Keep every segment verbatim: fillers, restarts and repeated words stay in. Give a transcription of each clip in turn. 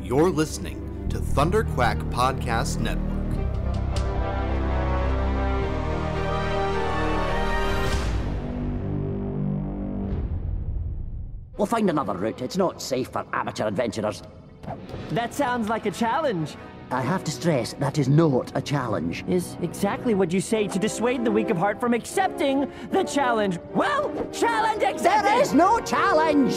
You're listening to Thunder Quack Podcast Network. We'll find another route. It's not safe for amateur adventurers. That sounds like a challenge. I have to stress, that is not a challenge. Is exactly what you say to dissuade the weak of heart from accepting the challenge. Well, challenge accepted! There is no challenge!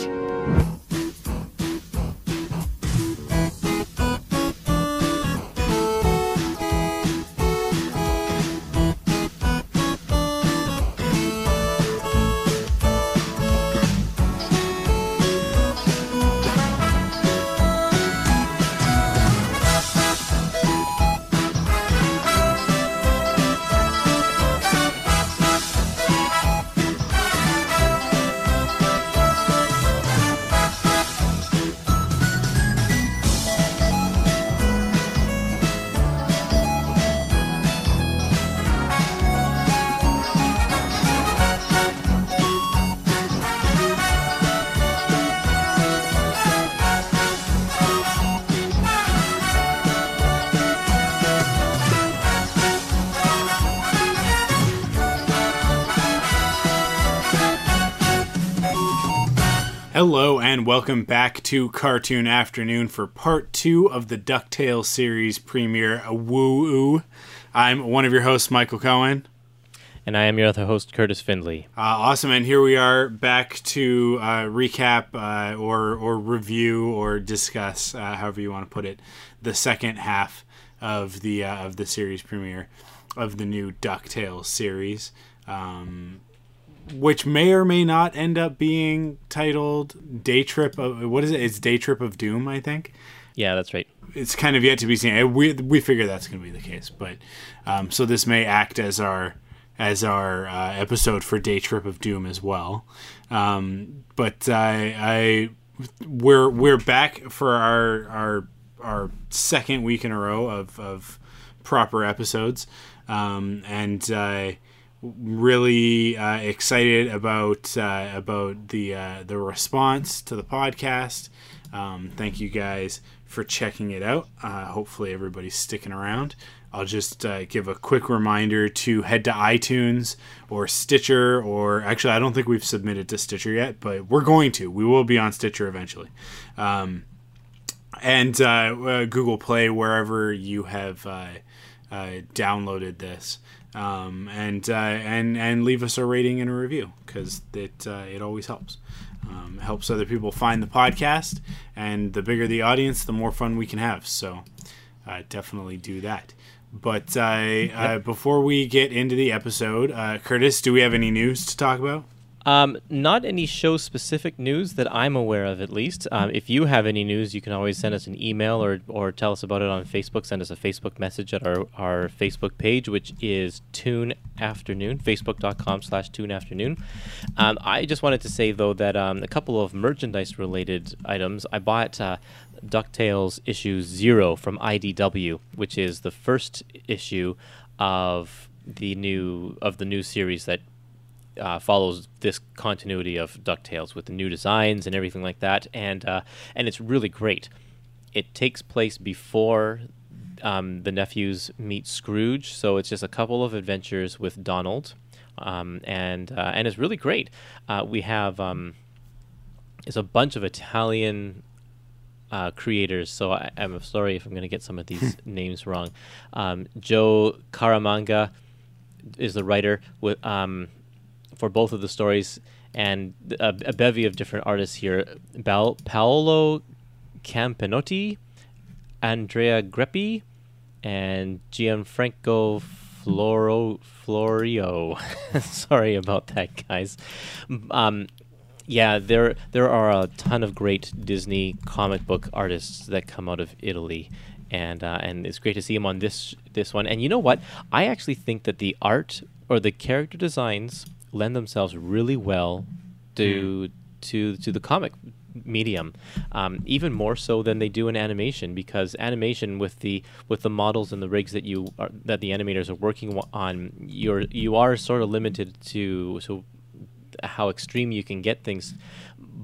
Hello and welcome back to Cartoon Afternoon for part two of the DuckTales series premiere, Woo-Oo. I'm one of your hosts, Michael Cohen. And I am your other host, Curtis Findley. Uh, awesome, and here we are back to uh, recap uh, or or review or discuss, uh, however you want to put it, the second half of the uh, of the series premiere of the new DuckTales series. Um... Which may or may not end up being titled Day Trip of... What is it? It's Day Trip of Doom, I think. Yeah, that's right. It's kind of yet to be seen. We we figure that's going to be the case. But um, so this may act as our as our uh, episode for Day Trip of Doom as well. Um, but I, I we're we're back for our our our second week in a row of of proper episodes, um, and. Uh, Really uh, excited about uh, about the uh, the response to the podcast. Um, thank you guys for checking it out. Uh, hopefully everybody's sticking around. I'll just uh, give a quick reminder to head to iTunes or Stitcher, or actually I don't think we've submitted to Stitcher yet, but we're going to. We will be on Stitcher eventually. Um, and uh, uh, Google Play, wherever you have uh, uh, downloaded this. Um, and uh, and and leave us a rating and a review, because it uh, it always helps. Um, it helps other people find the podcast, and the bigger the audience, the more fun we can have. So uh, definitely do that. But uh, yep. uh, before we get into the episode, uh, Curtis, do we have any news to talk about? Um, not any show-specific news that I'm aware of, at least. Um, if you have any news, you can always send us an email or or tell us about it on Facebook. Send us a Facebook message at our, our Facebook page, which is Toon Afternoon, facebook.com slash Toon Afternoon. Um, I just wanted to say, though, that um, a couple of merchandise-related items. I bought uh, DuckTales issue zero from I D W, which is the first issue of the new of the new series that Uh, follows this continuity of DuckTales with the new designs and everything like that, and uh, and it's really great. It takes place before um, the nephews meet Scrooge, so it's just a couple of adventures with Donald, um, and uh, and it's really great. Uh, we have um, it's a bunch of Italian uh, creators, so I, I'm sorry if I'm going to get some of these names wrong. Um, Joe Caramagna is the writer with. Um, for both of the stories, and a, a bevy of different artists here. Bal- Paolo Campinotti, Andrea Greppi, and Gianfranco Floro Florio. Sorry about that, guys. Um, yeah, there there are a ton of great Disney comic book artists that come out of Italy, and uh, and it's great to see them on this this one. And you know what? I actually think that the art or the character designs lend themselves really well to mm. to to the comic medium, um, even more so than they do in animation, because animation with the with the models and the rigs that you are, that the animators are working on, you're you are sort of limited to so how extreme you can get things.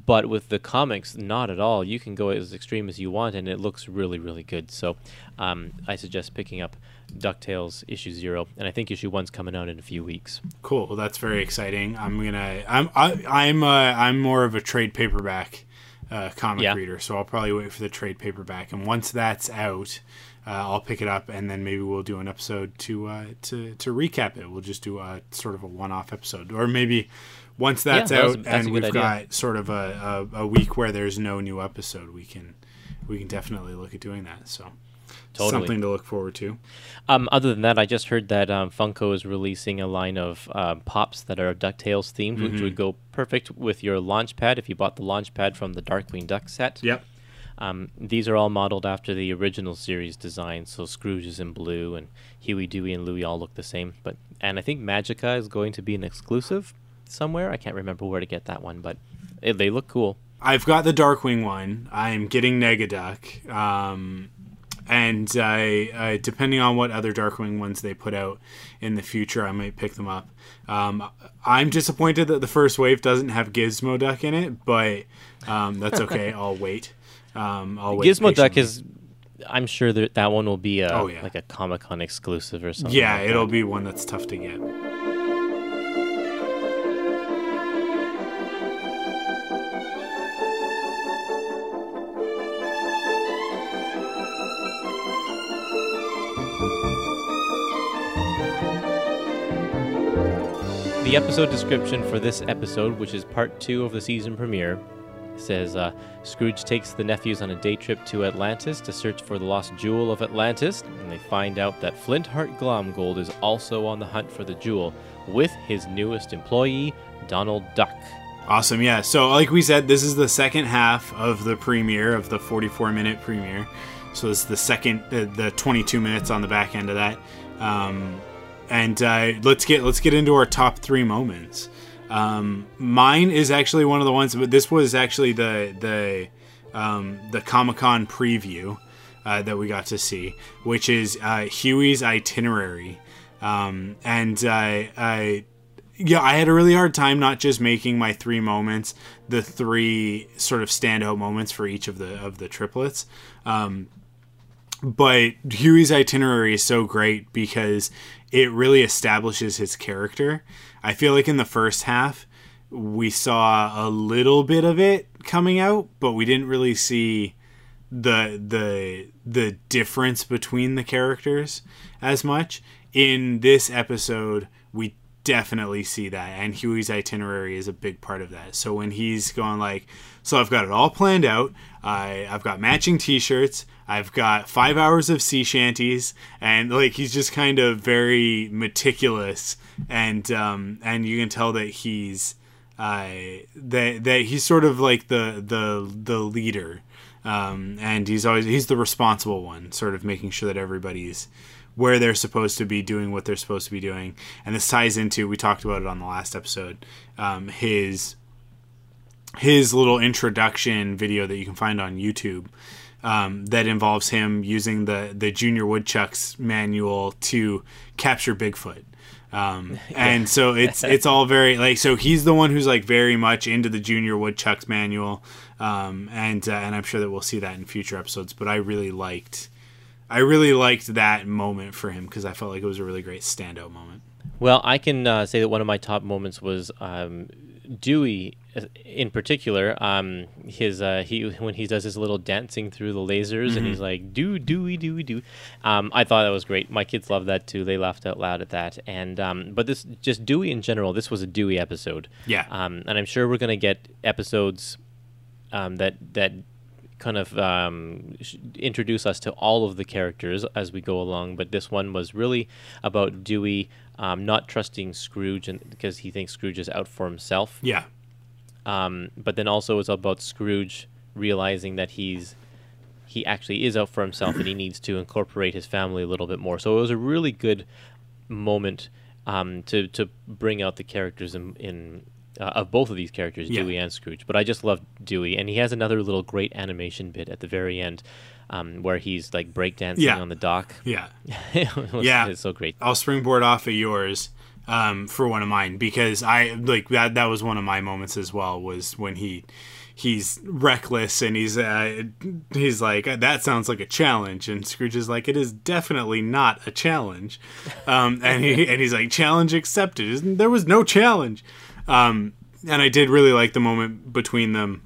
But with the comics, not at all. You can go as extreme as you want, and it looks really, really good. So um, I suggest picking up DuckTales issue zero, and I think issue one's coming out in a few weeks. Cool. Well, that's very exciting. I'm gonna. I'm. I, I'm. Uh, I'm more of a trade paperback uh, comic Yeah. reader, so I'll probably wait for the trade paperback, and once that's out, uh, I'll pick it up, and then maybe we'll do an episode to uh, to to recap it. We'll just do a sort of a one-off episode, or maybe once that's Yeah, that was- out that's a and good we've idea. got sort of a, a, a week where there's no new episode, we can we can definitely look at doing that. So. Totally. Something to look forward to. Um, other than that, I just heard that um, Funko is releasing a line of uh, pops that are DuckTales themed, Mm-hmm. which would go perfect with your launch pad if you bought the launch pad from the Darkwing Duck set. Yep. Um, these are all modeled after the original series design, so Scrooge is in blue, and Huey, Dewey, and Louie all look the same. But and I think Magica is going to be an exclusive somewhere. I can't remember where to get that one, but it, they look cool. I've got the Darkwing one. I'm getting Negaduck. Um, and I, I, depending on what other Darkwing ones they put out in the future, I might pick them up. Um, I'm disappointed that the first wave doesn't have Gizmo Duck in it, but um, that's okay. I'll wait. Um, I'll wait Gizmo Duck patiently. is, I'm sure that that one will be a, Oh, yeah. like a Comic-Con exclusive or something. Yeah, like it'll that. be one that's tough to get. The episode description for this episode, which is part two of the season premiere, says uh, Scrooge takes the nephews on a day trip to Atlantis to search for the lost jewel of Atlantis, and they find out that Flintheart Glomgold is also on the hunt for the jewel with his newest employee, Donald Duck. Awesome, yeah. So, like we said, this is the second half of the premiere, of the forty-four minute premiere. So, this is the second, the, the twenty-two minutes on the back end of that. Um, and uh, let's get let's get into our top three moments. Um, mine is actually one of the ones, but this was actually the the um, the Comic-Con preview uh, that we got to see, which is uh, Huey's itinerary. Um, and uh, I. Yeah, I had a really hard time not just making my three moments, the three sort of standout moments for each of the of the triplets. Um, but Huey's itinerary is so great because it really establishes his character. I feel like in the first half, we saw a little bit of it coming out, but we didn't really see the the the difference between the characters as much. In this episode, we definitely see that, and Huey's itinerary is a big part of that. So when he's going like, so I've got it all planned out, I, I've got matching t-shirts, I've got five hours of sea shanties, and like he's just kind of very meticulous, and um, and you can tell that he's uh, that that he's sort of like the the the leader, um, and he's always he's the responsible one, sort of making sure that everybody's where they're supposed to be doing what they're supposed to be doing. And this ties into, we talked about it on the last episode, um, his his little introduction video that you can find on YouTube um, that involves him using the, the Junior Woodchucks manual to capture Bigfoot. Um, and so it's it's all very, like, so he's the one who's like very much into the Junior Woodchucks manual. Um, and, uh, and I'm sure that we'll see that in future episodes, but I really liked I really liked that moment for him because I felt like it was a really great standout moment. Well, I can uh, say that one of my top moments was um, Dewey, in particular. Um, his uh, he when he does his little dancing through the lasers, Mm-hmm. and he's like, "Do Dewey, Dewey, Dewey." Um, I thought that was great. My kids loved that too. They laughed out loud at that. And um, but this just Dewey in general. This was a Dewey episode. Yeah. Um, and I'm sure we're gonna get episodes um, that that. kind of um, sh- introduce us to all of the characters as we go along, but this one was really about Dewey um, not trusting Scrooge and because he thinks Scrooge is out for himself. Yeah. Um, but then also it's about Scrooge realizing that he's he actually is out for himself and he needs to incorporate his family a little bit more. So it was a really good moment um, to to bring out the characters in. in Uh, of both of these characters, Yeah. Dewey and Scrooge. But I just love Dewey, and he has another little great animation bit at the very end, um, where he's like breakdancing Yeah. on the dock. Yeah. it was, Yeah. it's so great. I'll springboard off of yours um, for one of mine because I like that. That was one of my moments as well. Was when he he's reckless, and he's uh, he's like, that sounds like a challenge, and Scrooge is like, it is definitely not a challenge, um, and he and he's like, challenge accepted. Isn't there was no challenge, um, and I did really like the moment between them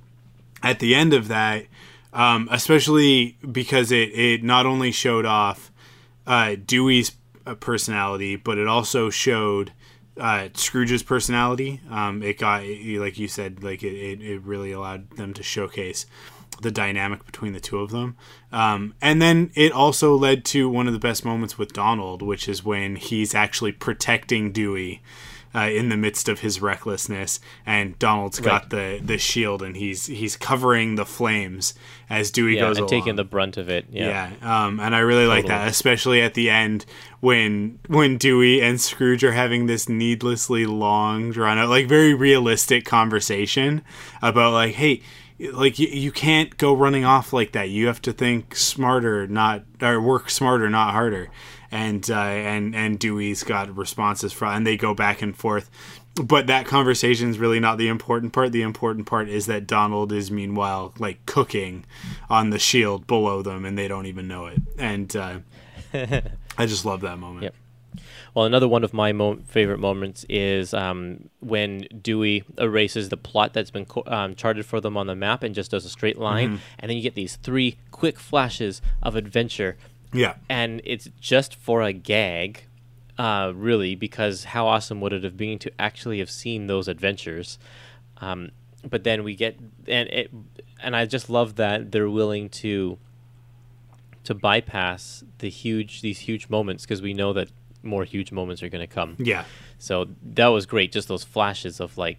at the end of that, um, especially because it it not only showed off uh, Dewey's personality, but it also showed uh, Scrooge's personality. Um, it got, like you said, like it, it, it really allowed them to showcase the dynamic between the two of them. Um, and then it also led to one of the best moments with Donald, which is when he's actually protecting Dewey uh, in the midst of his recklessness, and Donald's got right. the, the shield, and he's he's covering the flames as Dewey yeah, goes and along. taking the brunt of it. Yeah, yeah. Um, and I really totally. like that, especially at the end when when Dewey and Scrooge are having this needlessly long, drawn out, like very realistic conversation about like, hey, like you, you can't go running off like that. You have to think smarter, not or work smarter, not harder. And uh, and and Dewey's got responses from, and they go back and forth. But that conversation is really not the important part. The important part is that Donald is meanwhile like cooking on the shield below them, and they don't even know it. And uh, I just love that moment. Yep. Well, another one of my mo- favorite moments is um, when Dewey erases the plot that's been co- um, charted for them on the map and just does a straight line, mm-hmm. and then you get these three quick flashes of adventure. Yeah. And it's just for a gag, uh, really, because how awesome would it have been to actually have seen those adventures? Um, but then we get, and it, and I just love that they're willing to to bypass the huge these huge moments, because we know that more huge moments are going to come. Yeah. So that was great, just those flashes of like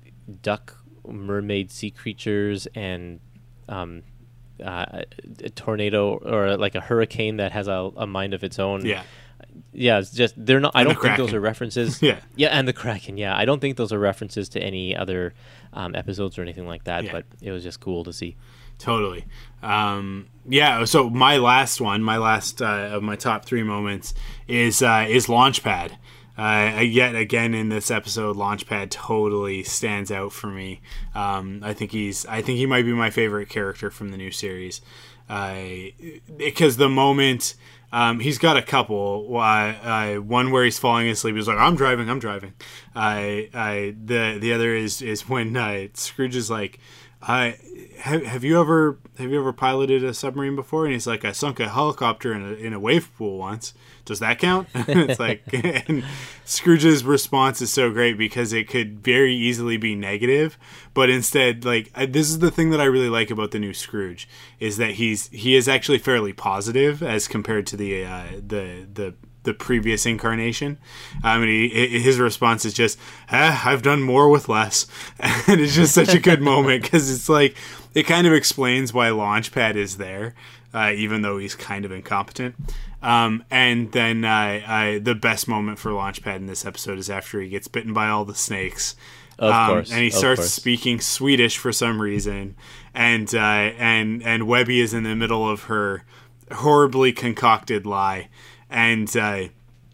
duck, mermaid, sea creatures, and um, uh, a tornado or like a hurricane that has a, a mind of its own. Yeah. Yeah, it's just they're not. And I don't the think Kraken. those are references. Yeah, yeah, and the Kraken. Yeah, I don't think those are references to any other um, episodes or anything like that. Yeah. But it was just cool to see. Totally. Um, yeah. So my last one, my last uh, of my top three moments is uh, is Launchpad. Uh, yet again in this episode, Launchpad totally stands out for me. Um, I think he's. I think he might be my favorite character from the new series, uh, because the moment. Um, he's got a couple. Uh, uh, one where he's falling asleep. He's like, "I'm driving. I'm driving." Uh, uh, the the other is is when uh, Scrooge is like, uh, have, "Have you ever have you ever piloted a submarine before?" And he's like, "I sunk a helicopter in a in a wave pool once. Does that count?" It's like, and Scrooge's response is so great because it could very easily be negative, but instead, like, I, this is the thing that I really like about the new Scrooge is that he's he is actually fairly positive as compared to the uh, the the the previous incarnation. I mean, he, his response is just, ah, "I've done more with less," and it's just such a good moment because it's like it kind of explains why Launchpad is there, uh, even though he's kind of incompetent. Um, and then uh, I, the best moment for Launchpad in this episode is after he gets bitten by all the snakes. Of um, course, and he of starts course. speaking Swedish for some reason, and uh, and and Webby is in the middle of her horribly concocted lie, and uh,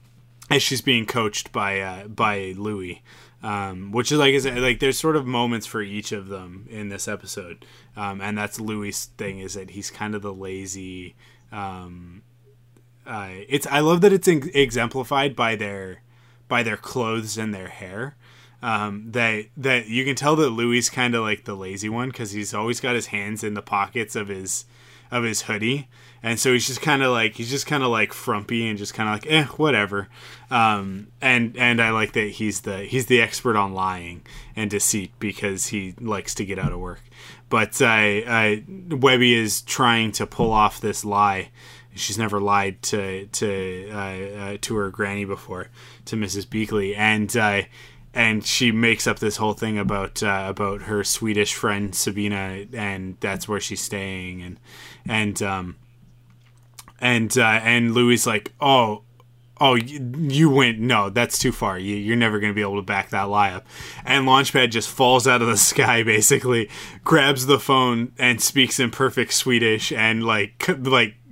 as she's being coached by uh, by Louis, um, which is like is like there's sort of moments for each of them in this episode, um, and that's Louis' thing is that he's kind of the lazy. Um, uh, it's I love that it's in, exemplified by their by their clothes and their hair. Um, that that you can tell that Louis kind of like the lazy one because he's always got his hands in the pockets of his of his hoodie, and so he's just kind of like he's just kind of like frumpy and just kind of like eh whatever. Um, and and I like that he's the he's the expert on lying and deceit because he likes to get out of work. But uh, uh, Webby is trying to pull off this lie. She's never lied to to uh, uh, to her granny before, to Missus Beakley, and. Uh, And she makes up this whole thing about uh, about her Swedish friend Sabina, and that's where she's staying, and and um, and uh, and Louis like, oh, oh, you, you went no, that's too far. You, you're never going to be able to back that lie up. And Launchpad just falls out of the sky, basically, grabs the phone and speaks in perfect Swedish, and like like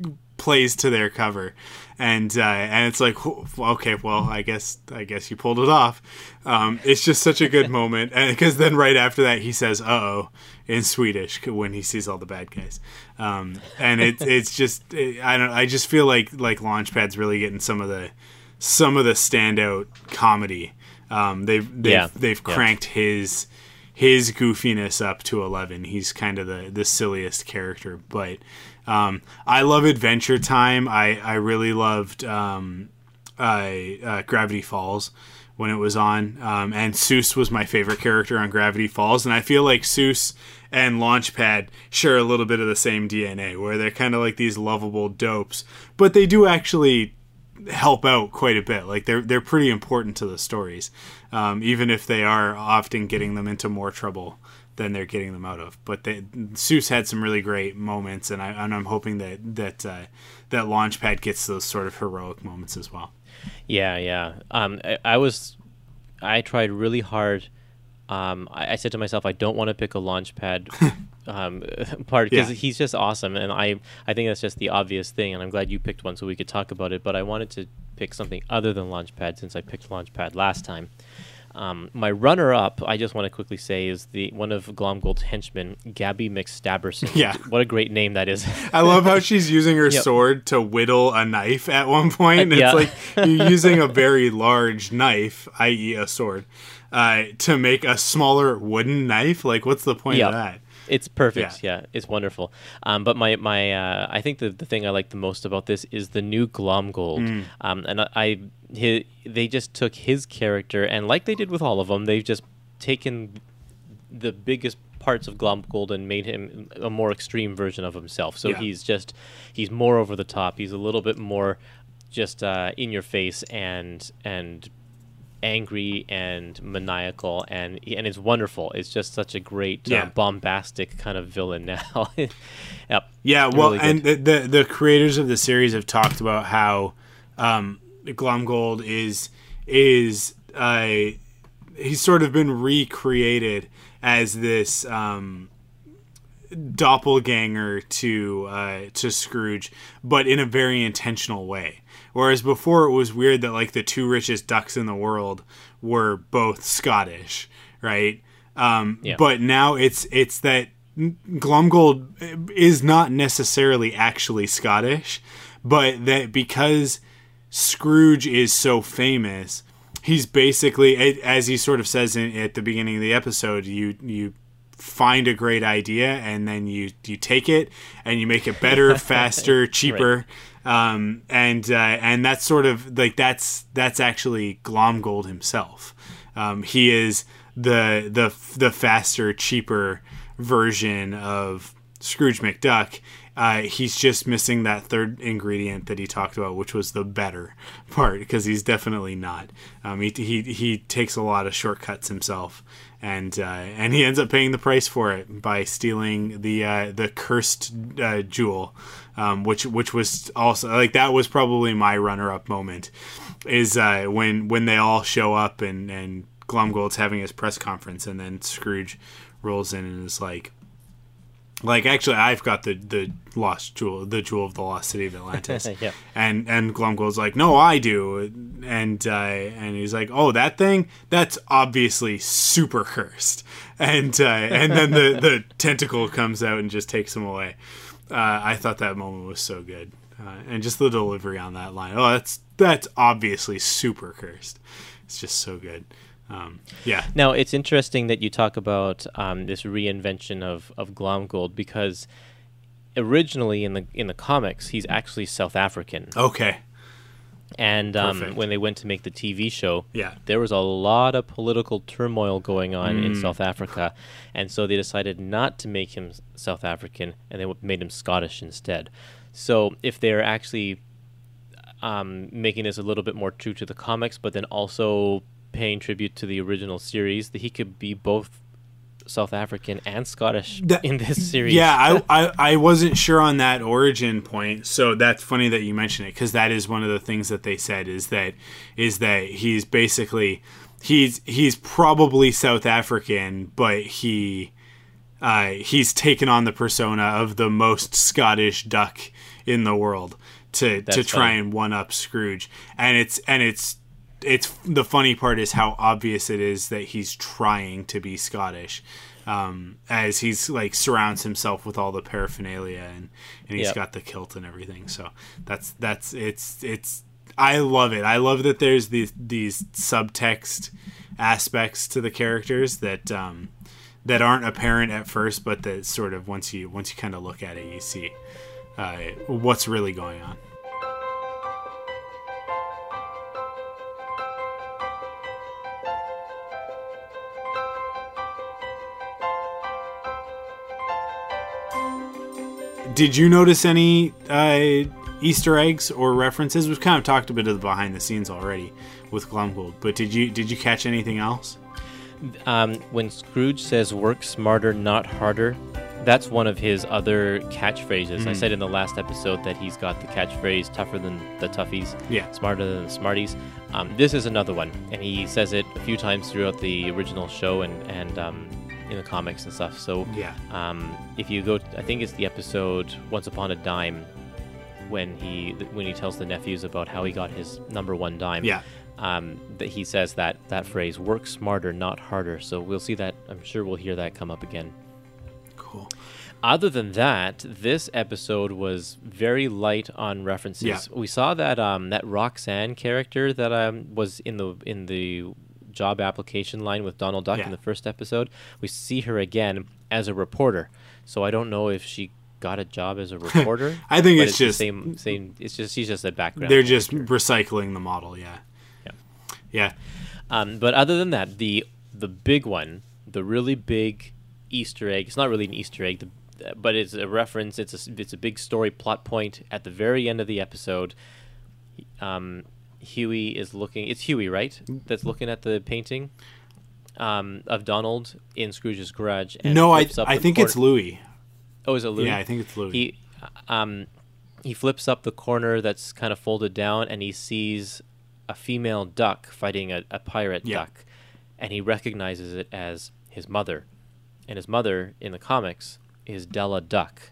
plays to their cover. And uh, and it's like, okay, well, I guess I guess you pulled it off. Um, it's just such a good moment, and because then right after that he says "uh oh" in Swedish when he sees all the bad guys, um, and it's it's just it, I don't I just feel like like Launchpad's really getting some of the some of the standout comedy. Um, they've they've, yeah. they've yeah. cranked his his goofiness up to eleven. He's kind of the the silliest character, but. Um, I love Adventure Time. I, I really loved um, uh, uh, Gravity Falls when it was on. Um, and Seuss was my favorite character on Gravity Falls. And I feel like Seuss and Launchpad share a little bit of the same D N A, where they're kind of like these lovable dopes. But they do actually help out quite a bit. Like they're they're pretty important to the stories, um, even if they are often getting them into more trouble than they're getting them out of. But they, Seuss had some really great moments, and, I, and I'm hoping that that uh, that Launchpad gets those sort of heroic moments as well. Yeah, yeah. Um, I, I was, I tried really hard. Um, I, I said to myself, I don't want to pick a Launchpad um, part because Yeah. he's just awesome, and I I think that's just the obvious thing, and I'm glad you picked one so we could talk about it. But I wanted to pick something other than Launchpad since I picked Launchpad last time. Um, my runner-up, I just want to quickly say, is the one of Glomgold's henchmen, Gabby McStabberson. Yeah. What a great name that is. I love how she's using her Yep. sword to whittle a knife at one point. Uh, It's yeah. like you're using a very large knife, that is a sword, uh, to make a smaller wooden knife. Like, what's the point Yep. of that? It's perfect. Yeah, it's wonderful. Um, but my my uh, I think the the thing I like the most about this is the new Glomgold. Mm. Um, and I, I he, they just took his character, and like they did with all of them, they've just taken the biggest parts of Glomgold and made him a more extreme version of himself. So Yeah. he's just he's more over the top. He's a little bit more just uh, in your face and and angry and maniacal, and and it's wonderful. It's just such a great Yeah. uh, bombastic kind of villain now. Yep. Yeah, well, Really and good. the, the the creators of the series have talked about how um, Glomgold is is uh, he's sort of been recreated as this um, doppelganger to uh, to Scrooge, but in a very intentional way. Whereas before it was weird that like the two richest ducks in the world were both Scottish, right? Um, Yeah. But now it's it's that Glomgold is not necessarily actually Scottish, but that because Scrooge is so famous, he's basically, as he sort of says in, at the beginning of the episode, you you find a great idea and then you you take it and you make it better, faster, cheaper. Um, and uh, and that's sort of like that's that's actually Glomgold himself. Um, he is the the the faster, cheaper version of Scrooge McDuck. Uh, he's just missing that third ingredient that he talked about, which was the better part, because he's definitely not. Um, he, he he takes a lot of shortcuts himself, and uh, and he ends up paying the price for it by stealing the uh, the cursed uh, jewel, um, which which was also like that was probably my runner-up moment, is uh, when when they all show up and and Glomgold's having his press conference, and then Scrooge rolls in and is like. Like, actually, I've got the, the lost jewel, the jewel of the lost city of Atlantis. Yeah. And and Glomgold's like, no, I do. And uh, and he's like, oh, that thing? That's obviously super cursed. And uh, and then the, the tentacle comes out and just takes him away. Uh, I thought that moment was so good. Uh, and just the delivery on that line. Oh, that's that's obviously super cursed. It's just so good. Um, yeah. Now, it's interesting that you talk about um, this reinvention of, of Glomgold, because originally in the in the comics, he's actually South African. Okay. And um, Perfect. when they went to make the T V show, Yeah. there was a lot of political turmoil going on in Mm. South Africa. And so they decided not to make him South African, and they w- made him Scottish instead. So if they're actually um, making this a little bit more true to the comics, but then also paying tribute to the original series, that he could be both South African and Scottish That- in this series. Yeah, I, I I wasn't sure on that origin point, so that's funny that you mention it, because that is one of the things that they said is that is that he's basically he's he's probably South African, but he uh, he's taken on the persona of the most Scottish duck in the world to That's to try funny. and one up Scrooge, and it's and it's it's the funny part is how obvious it is that he's trying to be Scottish, um, as he's like surrounds himself with all the paraphernalia and, and he's Yep. got the kilt and everything. So that's that's it's it's I love it. I love that there's these these subtext aspects to the characters that um, that aren't apparent at first, but that sort of once you once you kind of look at it, you see uh, what's really going on. Did you notice any uh, Easter eggs or references? We've kind of talked a bit of the behind the scenes already with Glumgold, but did you did you catch anything else? Um, when Scrooge says "work smarter, not harder," that's one of his other catchphrases. Mm-hmm. I said in the last episode that he's got the catchphrase "tougher than the toughies, Yeah. smarter than the smarties." Um, this is another one, and he says it a few times throughout the original show and and um, in the comics and stuff. So Yeah. um, if you go, I think it's the episode "Once Upon a Dime," when he when he tells the nephews about how he got his number one dime. Yeah. Um, that he says that that phrase, "work smarter, not harder." So we'll see that. I'm sure we'll hear that come up again. Cool. Other than that, this episode was very light on references. Yeah. We saw that um, that Roxanne character that um, was in the in the job application line with Donald Duck Yeah. in the first episode. We see her again as a reporter. So I don't know if she got a job as a reporter. I think but it's the just- same. Same. It's just she's just a background. They're just character. recycling the model. Yeah. Yeah. Yeah. Um, but other than that, the the big one, the really big Easter egg. It's not really an Easter egg, the, but it's a reference. It's a it's a big story plot point at the very end of the episode. Um, Huey is looking. It's Huey, right? That's looking at the painting um, of Donald in Scrooge's garage. And No, I flips up I the think corner- it's Louis. Oh, is it Louis? Yeah, I think it's Louis. He, um, he flips up the corner that's kind of folded down, and he sees a female duck fighting a, a pirate Yeah. duck, and he recognizes it as his mother, and his mother in the comics is Della Duck.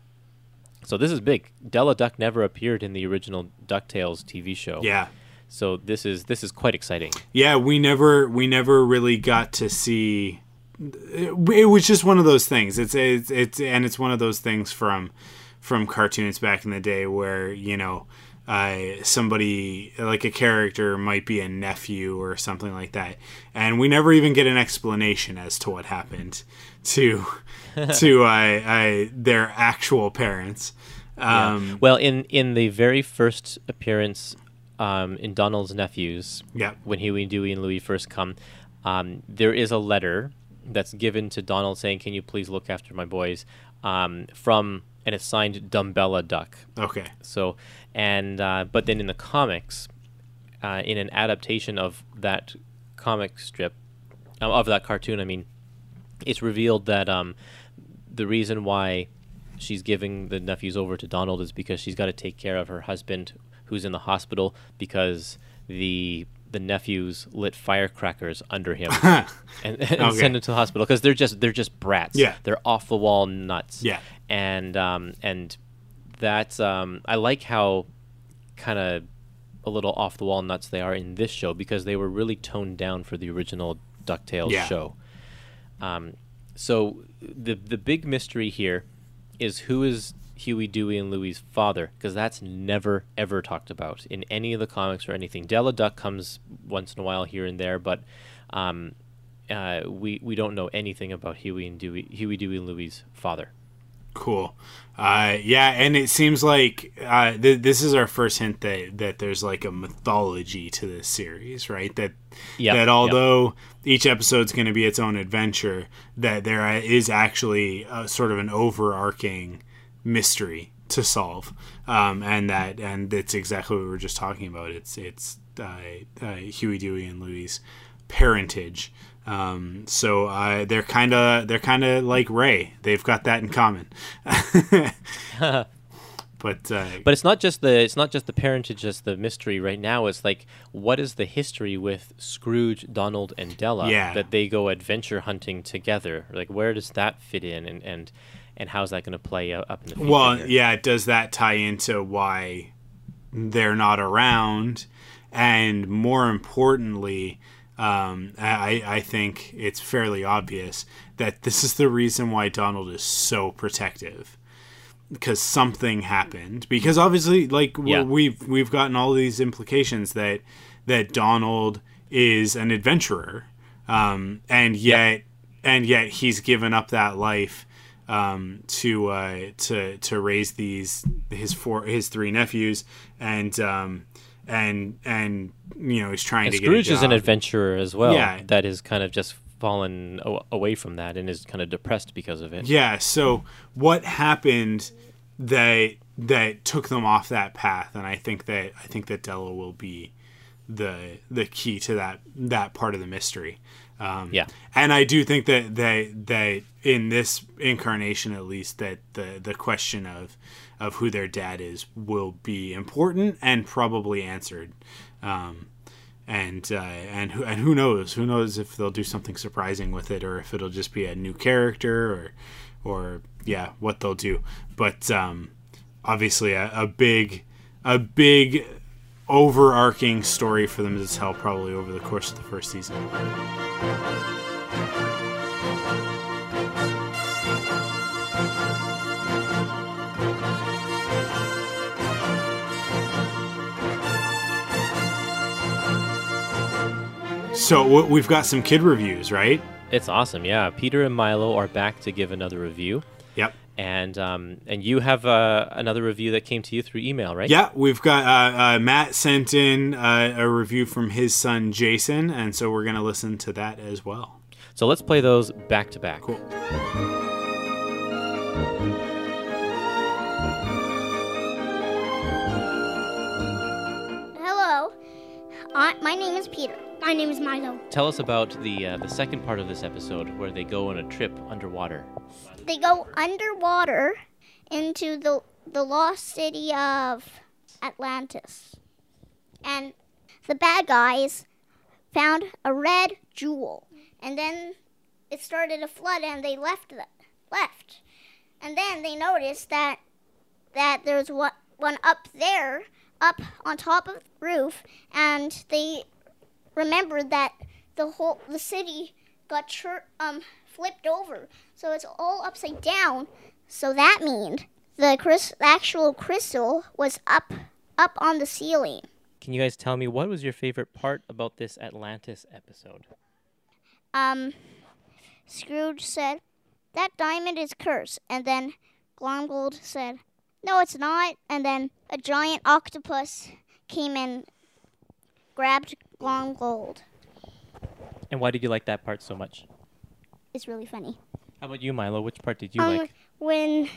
So this is big. Della Duck never appeared in the original DuckTales T V show. Yeah. So this is this is quite exciting. Yeah, we never we never really got to see. It, it was just one of those things. It's it's it's and it's one of those things from from cartoons back in the day where you know uh, somebody like a character might be a nephew or something like that, and we never even get an explanation as to what happened to to uh, uh, their actual parents. Um, Well, in in the very first appearance um, in Donald's Nephews, Yeah. when Huey, Dewey, and Louie first come, um, there is a letter that's given to Donald saying, "Can you please look after my boys?" Um, from and it's signed Dumbella Duck. Okay. So, and uh, but then in the comics, uh, in an adaptation of that comic strip, uh, of that cartoon, I mean, it's revealed that um, the reason why she's giving the nephews over to Donald is because she's got to take care of her husband who's in the hospital because the the nephews lit firecrackers under him and, and Okay. send him to the hospital because they're just they're just brats. Yeah. They're off the wall nuts. Yeah. And um and that's um I like how kind of a little off the wall nuts they are in this show because they were really toned down for the original DuckTales Yeah. show. Um so the the big mystery here is who is Huey, Dewey, and Louie's father, because that's never, ever talked about in any of the comics or anything. Della Duck comes once in a while here and there, but um, uh, we we don't know anything about Huey and Dewey, Huey, Dewey, and Louie's father. Cool. Uh, yeah, and it seems like uh, th- this is our first hint that, that there's like a mythology to this series, right? That Yep, that yep. although each episode's going to be its own adventure, that there is actually a, sort of an overarching mystery to solve, um, and that and it's exactly what we were just talking about. It's it's uh, uh, Huey, Dewey, and Louie's parentage. Um, so uh, they're kind of they're kind of like Ray. They've got that in common. But uh, But it's not just the it's not just the parentage as the mystery right now. It's like, what is the history with Scrooge, Donald, and Della Yeah. that they go adventure hunting together? Like, where does that fit in, and and, and how's that going to play out up in the future? well, here? yeah, does that tie into why they're not around? And more importantly, um, I, I think it's fairly obvious that this is the reason why Donald is so protective. Because something happened. Because obviously, like w- Yeah. we've we've gotten all these implications that that Donald is an adventurer, um, and yet and yet he's given up that life um, to uh, to to raise these his four his three nephews, and um, and and you know he's trying And to Scrooge get a is an job. adventurer as well. Yeah. That is kind of just fallen a- away from that and is kind of depressed because of it. Yeah. So what happened that that took them off that path? And I think that I think that Della will be the the key to that that part of the mystery. Um, Yeah. And I do think that that that in this incarnation, at least, that the the question of of who their dad is will be important and probably answered. Um, and uh, and who and who knows? Who knows if they'll do something surprising with it, or if it'll just be a new character, or or yeah, what they'll do. But um, obviously, a, a big a big overarching story for them to tell, probably over the course of the first season. So w- we've got some kid reviews, right? It's awesome, yeah. Peter and Milo are back to give another review. Yep. And um, and you have uh, another review that came to you through email, right? Yeah, we've got uh, uh, Matt sent in uh, a review from his son Jason, and so we're going to listen to that as well. So let's play those back to back. Cool. Hello, I, my name is Peter. My name is Milo. Tell us about the uh, the second part of this episode where they go on a trip underwater. They go underwater into the the lost city of Atlantis, and the bad guys found a red jewel, and then it started to flood, and they left the, left, and then they noticed that that there's one one up there, up on top of the roof, and they remembered that the whole the city got chur- um flipped over, so it's all upside down. So that means the, crys- the actual crystal was up up on the ceiling. Can you guys tell me what was your favorite part about this Atlantis episode? Um, Scrooge said, "That diamond is cursed," and then Glomgold said, "No, it's not." And then a giant octopus came and grabbed Glomgold. And why did you like that part so much? It's really funny. How about you, Milo? Which part did you um, like? when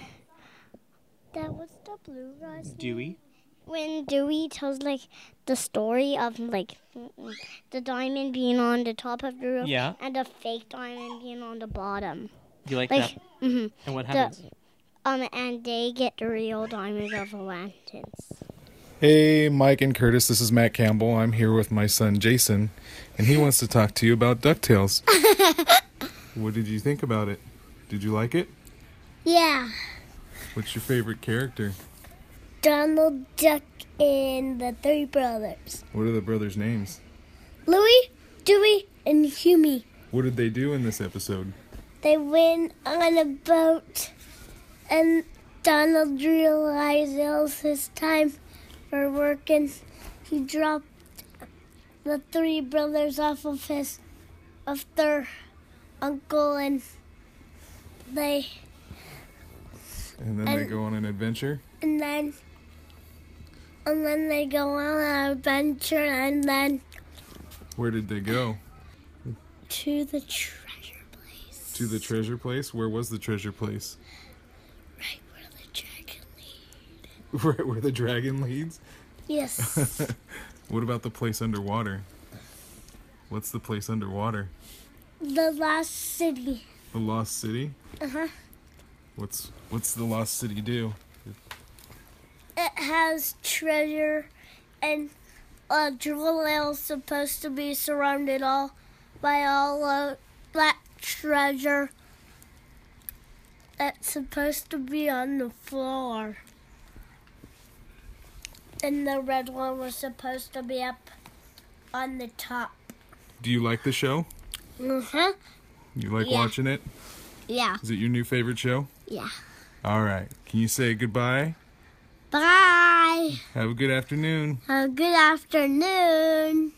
that was the blue guy's name? Dewey? When Dewey tells like the story of like the diamond being on the top of the roof, Yeah. and the fake diamond being on the bottom. You like Like, that? hmm And what the- happens? um, and they get the real diamond of Atlantis. Hey, Mike and Curtis, this is Matt Campbell. I'm here with my son Jason, and he wants to talk to you about DuckTales. What did you think about it? Did you like it? Yeah, What's your favorite character? Donald Duck and the Three Brothers. What are the brothers' names? Louie, Dewey, and Huey. What did they do in this episode? They went on a boat, and Donald realized it was his time for working. He dropped the three brothers off of his, of their uncle, and they, And then they And- go on an adventure? and then, and then they go on an adventure, and then Where did they go? to the treasure place. To the treasure place? Where was the treasure place? Right where the dragon leads. Right where the dragon leads? Yes. What about the place underwater? What's the place underwater? The lost city. The Lost City? Uh huh. What's what's the Lost City do? has treasure, and uh, Drillell's supposed to be surrounded all by all of that treasure that's supposed to be on the floor. And the red one was supposed to be up on the top. Do you like the show? Uh-huh. You like Yeah. watching it? Yeah. Is it your new favorite show? Yeah. All right. Can you say goodbye? Bye. Have a good afternoon. Have a good afternoon.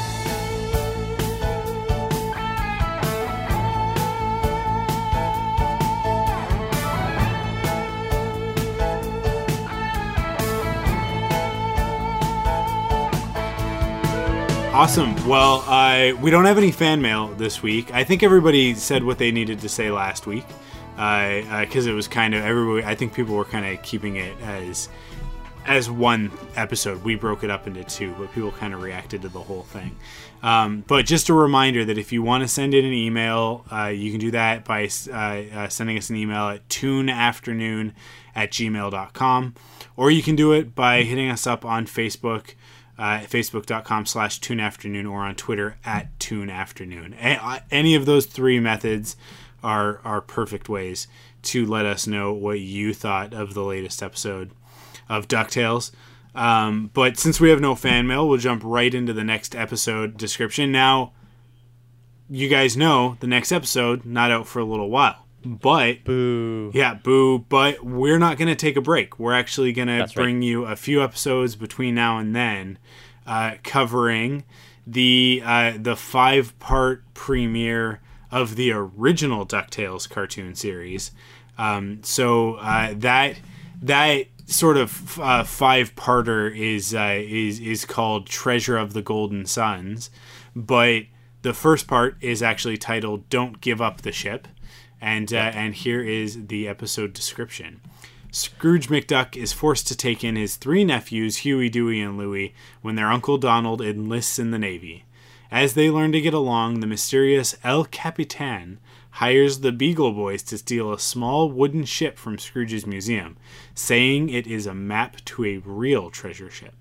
Awesome. Well, uh, we don't have any fan mail this week. I think everybody said what they needed to say last week, because uh, uh, it was kind of everybody. I think people were kind of keeping it as as one episode. We broke it up into two, but people kind of reacted to the whole thing. Um, but just a reminder that if you want to send in an email, uh, you can do that by uh, uh, sending us an email at tuneafternoon at gmail dot com, or you can do it by hitting us up on Facebook. Uh, Facebook.com slash Tune Afternoon or on Twitter at Tune Afternoon. A- any of those three methods are are perfect ways to let us know what you thought of the latest episode of DuckTales. Um, but since we have no fan mail, we'll jump right into the next episode description. Now, you guys know the next episode not out for a little while. But boo. Yeah, boo. But we're not going to take a break. We're actually going to bring right. you a few episodes between now and then, uh, covering the uh, the five part premiere of the original DuckTales cartoon series. Um, so uh, that that sort of uh, five parter is uh, is is called Treasure of the Golden Suns, but the first part is actually titled Don't Give Up the Ship. And uh, and here is the episode description. Scrooge McDuck is forced to take in his three nephews, Huey, Dewey, and Louie, when their Uncle Donald enlists in the Navy. As they learn to get along, the mysterious El Capitan hires the Beagle Boys to steal a small wooden ship from Scrooge's museum, saying it is a map to a real treasure ship.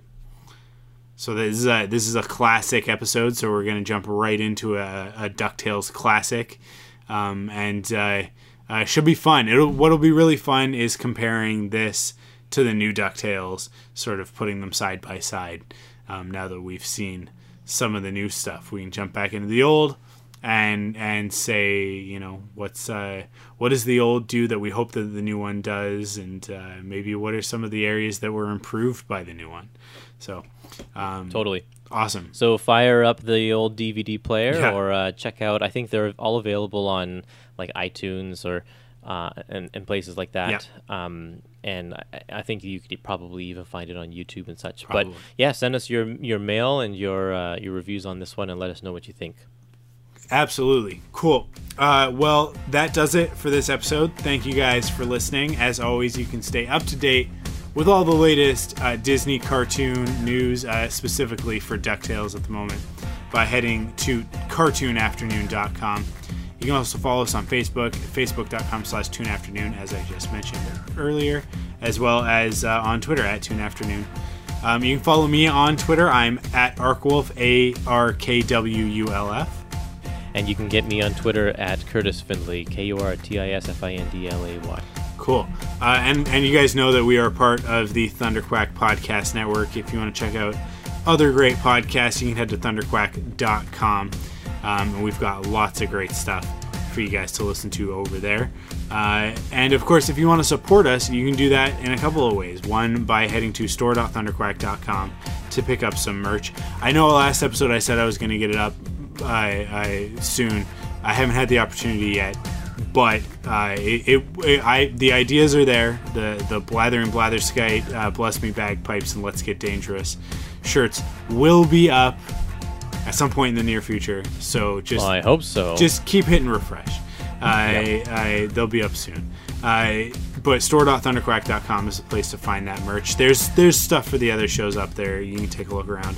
So this is a, this is a classic episode, so we're going to jump right into a, a DuckTales classic. Um, and uh, uh, should be fun. It'll, what'll be really fun is comparing this to the new DuckTales, sort of putting them side by side. Um, now that we've seen some of the new stuff, we can jump back into the old and and say, you know, what's uh, what does the old do that we hope that the new one does, and uh, maybe what are some of the areas that were improved by the new one. So um, totally. Awesome. So fire up the old D V D player, yeah. or uh, check out. I think they're all available on like iTunes or uh, and, and places like that. Yeah. Um, and I, I think you could probably even find it on YouTube and such. Probably. But yeah, send us your your mail and your uh, your reviews on this one, and let us know what you think. Absolutely. Cool. Uh, well, that does it for this episode. Thank you guys for listening. As always, you can stay up to date with all the latest uh, Disney cartoon news, uh, specifically for DuckTales at the moment, by heading to cartoon afternoon dot com. You can also follow us on Facebook, facebook.com slash tuneafternoon, as I just mentioned earlier, as well as uh, on Twitter at tuneafternoon. Um, you can follow me on Twitter. I'm at Arkwolf, A R K W U L F. And you can get me on Twitter at Curtis Findlay, K U R T I S F I N D L A Y. Cool. Uh, and, and you guys know that we are part of the Thunderquack Podcast Network. If you want to check out other great podcasts, you can head to thunderquack dot com. Um, and we've got lots of great stuff for you guys to listen to over there. Uh, and of course, if you want to support us, you can do that in a couple of ways. One, by heading to store dot thunderquack dot com to pick up some merch. I know last episode I said I was going to get it up uh, I, soon. I haven't had the opportunity yet. But uh, it, it, it, I, the ideas are there. The the Blather and Blatherskite, uh, Bless Me Bagpipes, and Let's Get Dangerous shirts will be up at some point in the near future. So just, well, I hope so. Just keep hitting refresh. I, yep. I, they'll be up soon. Uh, but store dot thunderquack dot com is the place to find that merch. There's there's stuff for the other shows up there. You can take a look around.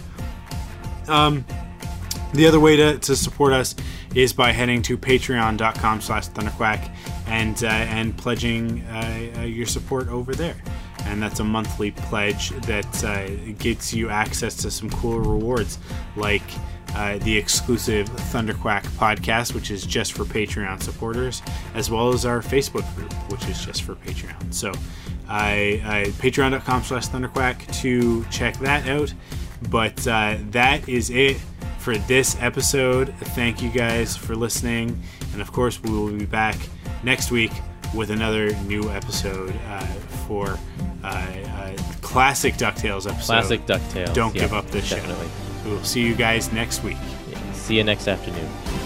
Um. The other way to, to support us is by heading to patreon.com slash thunderquack and uh, and pledging uh, uh, your support over there. and that's a monthly pledge that uh, gets you access to some cool rewards, like uh, the exclusive Thunderquack podcast, which is just for Patreon supporters, as well as our Facebook group, which is just for Patreon. So I, I patreon.com slash Thunderquack to check that out. But uh, that is it for this episode. Thank you guys for listening. And of course, we will be back next week with another new episode uh, for uh, uh, classic DuckTales episode. Classic DuckTales. Don't yeah, give up this definitely. show. We will see you guys next week. Yeah, see you next afternoon.